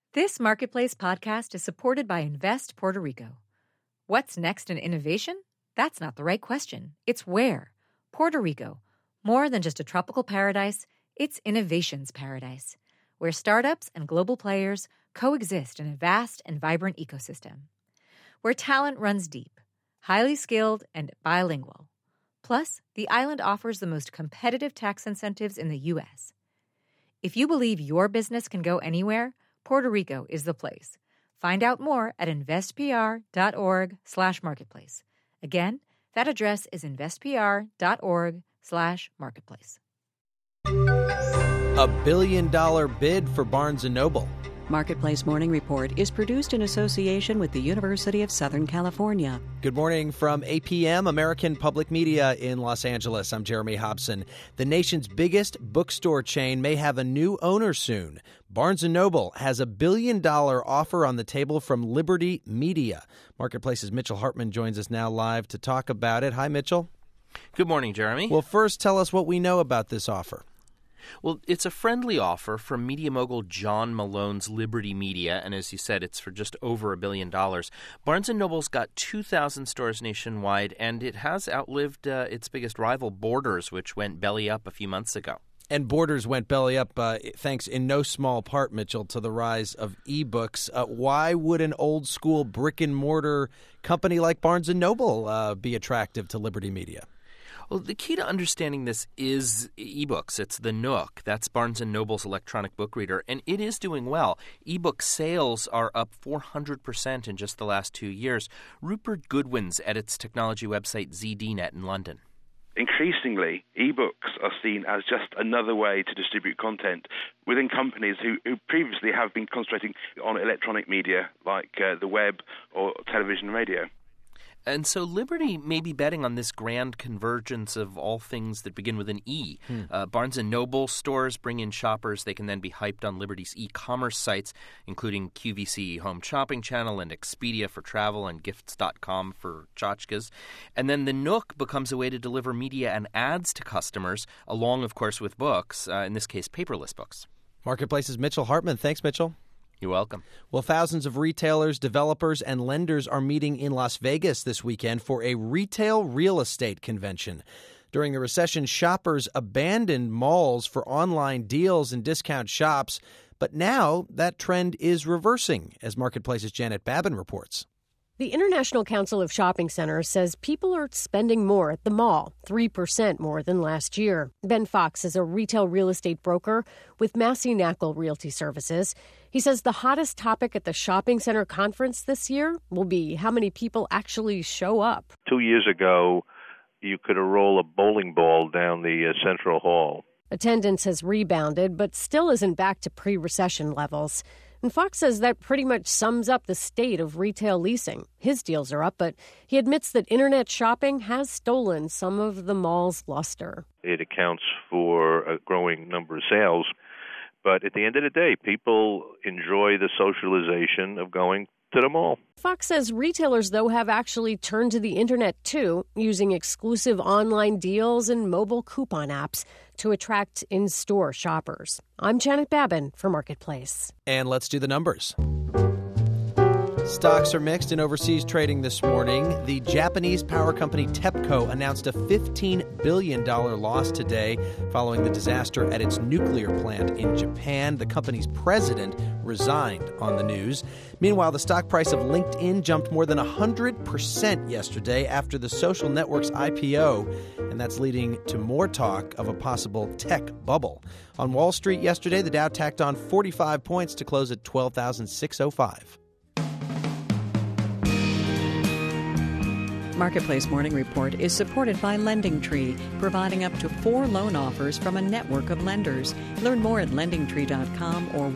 This Marketplace podcast is supported by Invest Puerto Rico. What's next in innovation? That's not the right question. It's where. Puerto Rico. More than just a tropical paradise, it's innovation's paradise, where startups and global players coexist in a vast and vibrant ecosystem. Where talent runs deep, highly skilled, and bilingual. Plus, the island offers the most competitive tax incentives in the U.S. If you believe your business can go anywhere, Puerto Rico is the place. Find out more at investpr.org/marketplace. Again, that address is investpr.org/marketplace. A $1 billion bid for Barnes & Noble. Marketplace Morning Report is produced in association with the University of Southern California. Good morning from APM, American Public Media in Los Angeles. I'm Jeremy Hobson. The nation's biggest bookstore chain may have a new owner soon. Barnes & Noble has a $1 billion offer on the table from Liberty Media. Marketplace's Mitchell Hartman joins us now live to talk about it. Hi, Mitchell. Good morning, Jeremy. Well, first, tell us what we know about this offer. Well, it's a friendly offer from media mogul John Malone's Liberty Media, and as you said, it's for just over $1 billion. Barnes & Noble's got 2,000 stores nationwide, and it has outlived its biggest rival, Borders, which went belly up a few months ago. And Borders went belly up thanks in no small part, Mitchell, to the rise of e-books. Why would an old-school brick-and-mortar company like Barnes & Noble be attractive to Liberty Media? Well, the key to understanding this is ebooks. It's the Nook. That's Barnes & Noble's electronic book reader, and it is doing well. Ebook sales are up 400% in just the last 2 years. Rupert Goodwin's edits technology website ZDNet in London. Increasingly, ebooks are seen as just another way to distribute content within companies who previously have been concentrating on electronic media like the web or television and radio. And so Liberty may be betting on this grand convergence of all things that begin with an E. Barnes & Noble stores bring in shoppers. They can then be hyped on Liberty's e-commerce sites, including QVC Home Shopping Channel and Expedia for travel and Gifts.com for tchotchkes. And then the Nook becomes a way to deliver media and ads to customers, along, of course, with books, in this case, paperless books. Marketplace's Mitchell Hartman. Thanks, Mitchell. You're welcome. Well, thousands of retailers, developers, and lenders are meeting in Las Vegas this weekend for a retail real estate convention. During the recession, shoppers abandoned malls for online deals and discount shops. But now that trend is reversing, as Marketplace's Janet Babin reports. The International Council of Shopping Centers says people are spending more at the mall, 3% more than last year. Ben Fox is a retail real estate broker with Massey Knakkel Realty Services. He says the hottest topic at the shopping center conference this year will be how many people actually show up. 2 years ago, you could roll a bowling ball down the Central Hall. Attendance has rebounded, but still isn't back to pre-recession levels. And Fox says that pretty much sums up the state of retail leasing. His deals are up, but he admits that internet shopping has stolen some of the mall's luster. It accounts for a growing number of sales. But at the end of the day, people enjoy the socialization of going to the mall. Fox says retailers, though, have actually turned to the internet, too, using exclusive online deals and mobile coupon apps to attract in-store shoppers. I'm Janet Babin for Marketplace. And let's do the numbers. Stocks are mixed in overseas trading this morning. The Japanese power company TEPCO announced a $15 billion loss today following the disaster at its nuclear plant in Japan. The company's president resigned on the news. Meanwhile, the stock price of LinkedIn jumped more than 100% yesterday after the social network's IPO, and that's leading to more talk of a possible tech bubble. On Wall Street yesterday, the Dow tacked on 45 points to close at 12,605. Marketplace Morning Report is supported by LendingTree, providing up to 4 loan offers from a network of lenders. Learn more at lendingtree.com or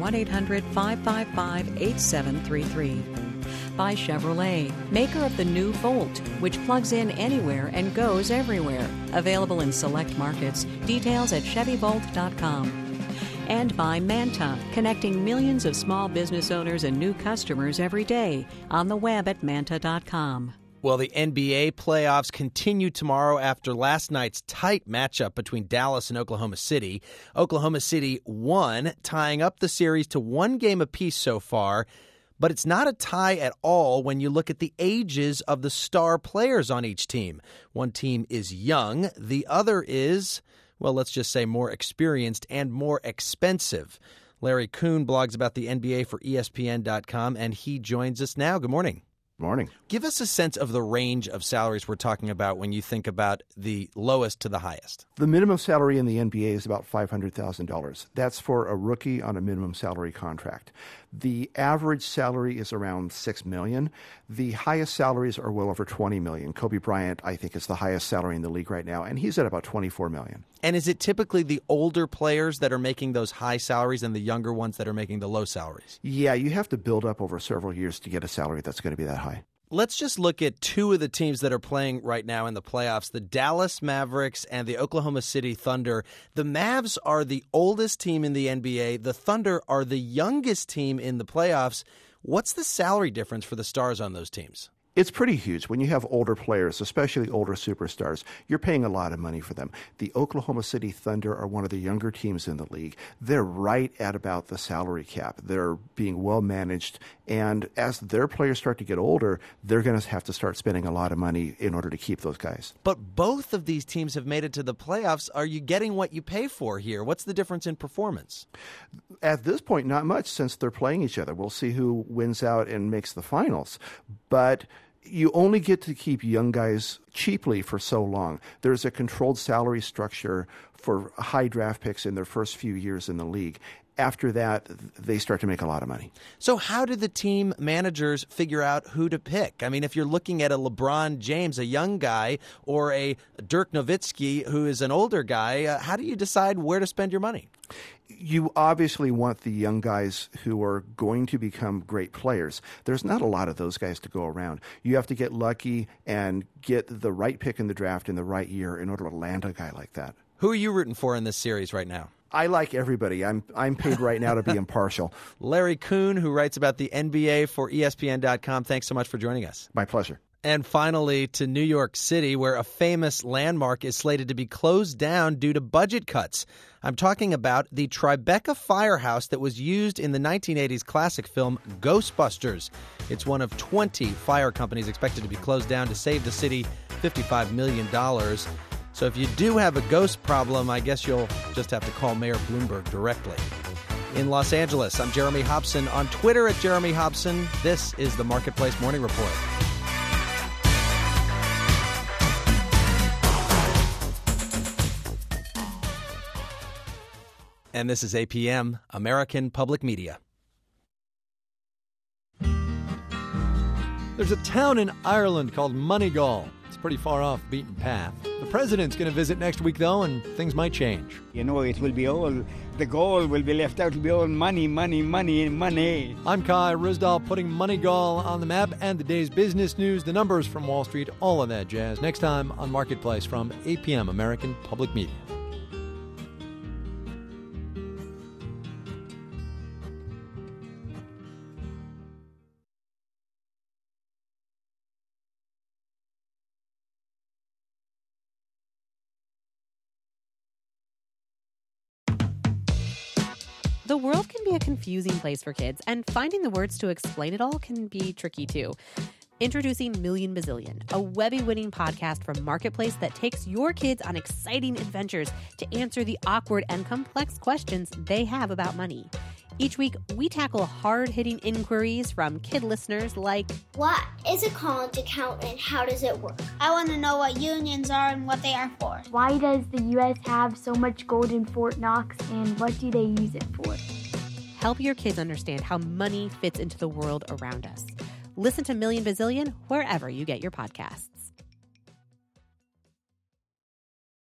1-800-555-8733. By Chevrolet, maker of the new Volt, which plugs in anywhere and goes everywhere. Available in select markets. Details at ChevyVolt.com. And by Manta, connecting millions of small business owners and new customers every day on the web at Manta.com. Well, the NBA playoffs continue tomorrow after last night's tight matchup between Dallas and Oklahoma City. Oklahoma City won, tying up the series to 1 game apiece so far. But it's not a tie at all when you look at the ages of the star players on each team. One team is young. The other is, well, let's just say more experienced and more expensive. Larry Kuhn blogs about the NBA for ESPN.com, and he joins us now. Good morning. Morning. Give us a sense of the range of salaries we're talking about when you think about the lowest to the highest. The minimum salary in the NBA is about $500,000. That's for a rookie on a minimum salary contract. The average salary is around $6 million. The highest salaries are well over $20 million. Kobe Bryant, I think, is the highest salary in the league right now, and he's at about $24 million. And is it typically the older players that are making those high salaries and the younger ones that are making the low salaries? Yeah, you have to build up over several years to get a salary that's going to be that high. Let's just look at two of the teams that are playing right now in the playoffs, the Dallas Mavericks and the Oklahoma City Thunder. The Mavs are the oldest team in the NBA. The Thunder are the youngest team in the playoffs. What's the salary difference for the stars on those teams? It's pretty huge. When you have older players, especially older superstars, you're paying a lot of money for them. The Oklahoma City Thunder are one of the younger teams in the league. They're right at about the salary cap. They're being well managed, and as their players start to get older, they're going to have to start spending a lot of money in order to keep those guys. But both of these teams have made it to the playoffs. Are you getting what you pay for here? What's the difference in performance? At this point, not much, since they're playing each other. We'll see who wins out and makes the finals. But you only get to keep young guys cheaply for so long. There's a controlled salary structure for high draft picks in their first few years in the league. After that, they start to make a lot of money. So how do the team managers figure out who to pick? I mean, if you're looking at a LeBron James, a young guy, or a Dirk Nowitzki, who is an older guy, how do you decide where to spend your money? You obviously want the young guys who are going to become great players. There's not a lot of those guys to go around. You have to get lucky and get the right pick in the draft in the right year in order to land a guy like that. Who are you rooting for in this series right now? I like everybody. I'm paid right now to be impartial. Larry Kuhn, who writes about the NBA for ESPN.com. Thanks so much for joining us. My pleasure. And finally, to New York City, where a famous landmark is slated to be closed down due to budget cuts. I'm talking about the Tribeca Firehouse that was used in the 1980s classic film Ghostbusters. It's one of 20 fire companies expected to be closed down to save the city $55 million. So if you do have a ghost problem, I guess you'll just have to call Mayor Bloomberg directly. In Los Angeles, I'm Jeremy Hobson. On Twitter at Jeremy Hobson. This is the Marketplace Morning Report. And this is APM, American Public Media. There's a town in Ireland called Moneygall. It's pretty far off the beaten path. The president's going to visit next week, though, and things might change. You know, it will be all, the goal will be left out. It will be all money, money, money, money. I'm Kai Risdall, putting Moneygall on the map and the day's business news, the numbers from Wall Street, all of that jazz. Next time on Marketplace from APM, American Public Media. The world can be a confusing place for kids, and finding the words to explain it all can be tricky too. Introducing Million Bazillion, a Webby-winning podcast from Marketplace that takes your kids on exciting adventures to answer the awkward and complex questions they have about money. Each week, we tackle hard-hitting inquiries from kid listeners like, what is a college account and how does it work? I want to know what unions are and what they are for. Why does the U.S. have so much gold in Fort Knox and what do they use it for? Help your kids understand how money fits into the world around us. Listen to Million Bazillion wherever you get your podcasts.